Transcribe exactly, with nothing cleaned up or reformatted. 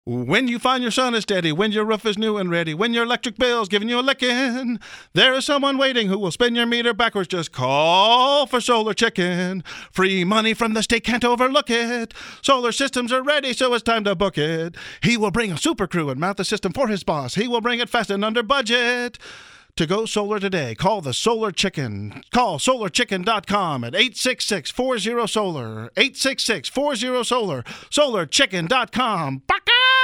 When you find your sun is steady, when your roof is new and ready, when your electric bill's giving you a licking, there is someone waiting who will spin your meter backwards. Just call for Solar Chicken. Free money from the state, can't overlook it. Solar systems are ready, so it's time to book it. He will bring a super crew and mount the system for his boss. He will bring it fast and under budget. To go solar today, call the Solar Chicken. Call solar chicken dot com at eight six six, four zero, solar. eight six six, four zero, solar. solar chicken dot com. Baka!